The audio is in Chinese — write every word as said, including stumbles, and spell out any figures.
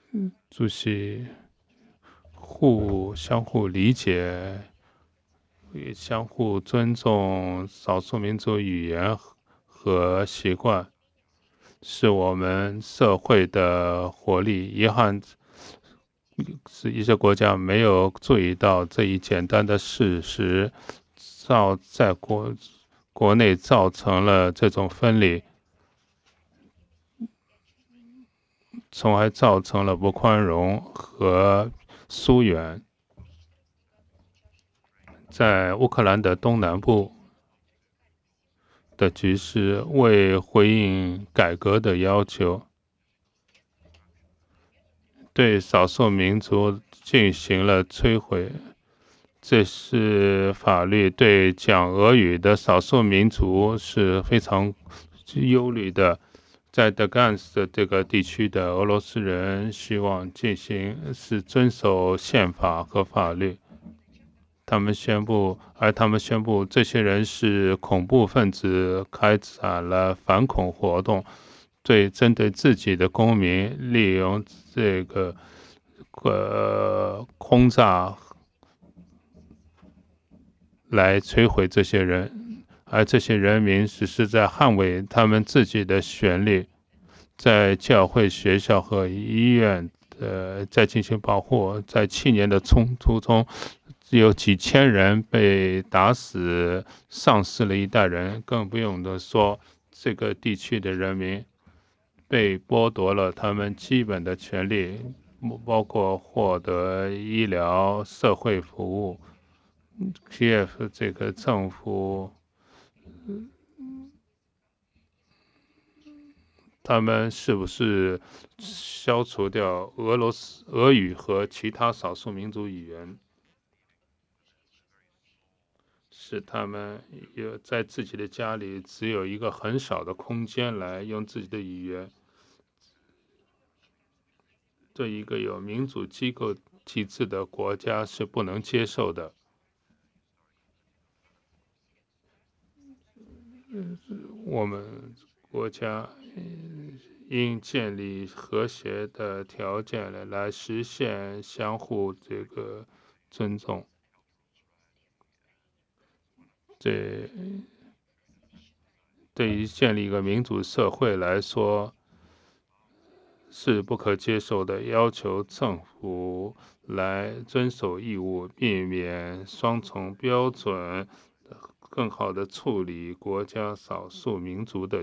主席互相互理解，相互尊重少数民族语言和习惯，是我们社会的活力。遗憾是一些国家没有注意到这一简单的事实，造在国国内造成了这种分离，从而造成了不宽容和疏远。在乌克兰的东南部的局势，为回应改革的要求，对少数民族进行了摧毁。这是法律对讲俄语的少数民族是非常忧虑的。在德干斯这个地区的俄罗斯人希望进行是遵守宪法和法律。他们宣布，而他们宣布这些人是恐怖分子，开展了反恐活动，对针对自己的公民利用这个呃轰炸来摧毁这些人，而这些人民只是在捍卫他们自己的权利，在教会、学校和医院呃在进行保护。在去年的冲突中，有几千人被打死，丧失了一代人，更不用的说这个地区的人民被剥夺了他们基本的权利，包括获得医疗、社会服务。基耶夫这个政府，他们是不是消除掉俄罗斯俄语和其他少数民族语言，使他们有在自己的家里只有一个很少的空间来用自己的语言？对一个有民主机构体制的国家是不能接受的。我们国家应建立和谐的条件来来实现相互这个尊重。这对于建立一个民主社会来说是不可接受的。要求政府来遵守义务，避免双重标准，更好地处理国家少数民族的